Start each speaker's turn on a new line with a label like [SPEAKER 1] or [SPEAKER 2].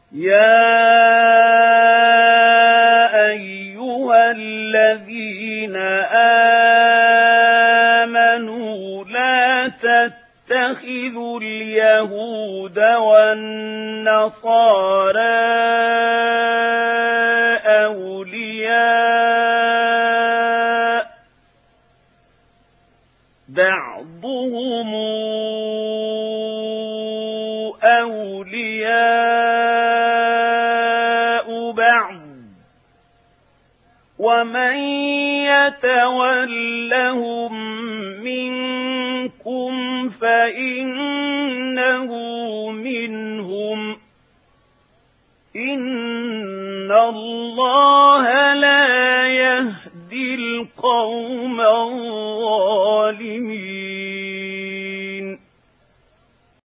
[SPEAKER 1] يا أيها الذين آمنوا لا تتخذوا اليهود والنصارى أولياء بعضهم أولياء بعض ومن يتولهم منكم فإنه منهم إن الله لا يهدي القوم